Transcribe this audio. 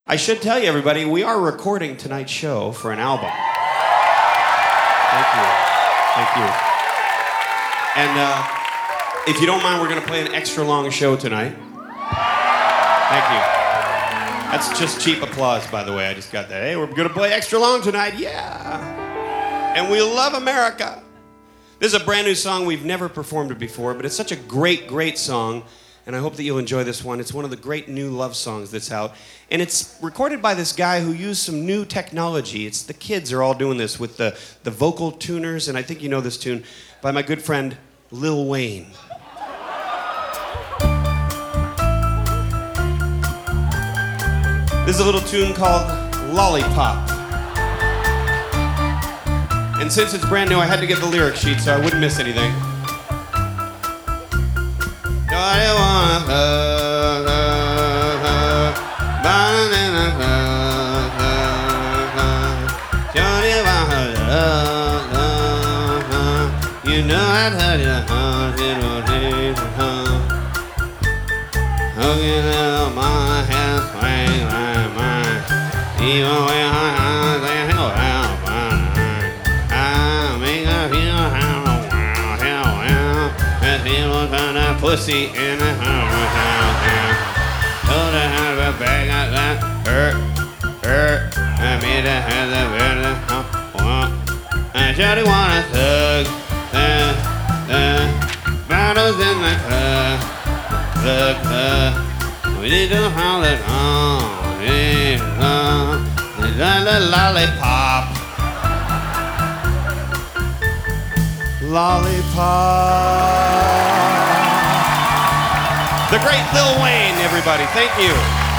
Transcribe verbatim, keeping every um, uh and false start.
I should tell you, everybody, we are recording tonight's show for an album. Thank you. Thank you. And uh, if you don't mind, we're going to play an extra long show tonight. Thank you. That's just cheap applause, by the way. I just got that. Hey, we're going to play extra long tonight. Yeah. And we love America. This is a brand new song. We've never performed it before, but it's such a great, great song. And I hope that you'll enjoy this one. It's one of the great new love songs that's out. And it's recorded by this guy who used some new technology. It's the kids are all doing this with the, the vocal tuners, and I think you know this tune, by my good friend Lil Wayne. This is a little tune called Lollipop. And since it's brand new, I had to get the lyric sheet so I wouldn't miss anything. Don't you wanna hug, hug, hug, banana, hug, hug, hug. Don't you wanna hug, hug, hug. You know I'd hug you, hug, hug, hug. Hugging out my hands, swing like mine. Even when I hug, they go out mine. I make her feel how wow, how wow. And people turn that pussy in the house. Told her how to bag out that hurt, hurt. I made her have the better want. I surely wanna thug, thug, thug. Bottles in the club, club, club. We need to haul it on, yeah, on. It's like a lollipop. Lollipop. The great Lil Wayne, everybody. Thank you.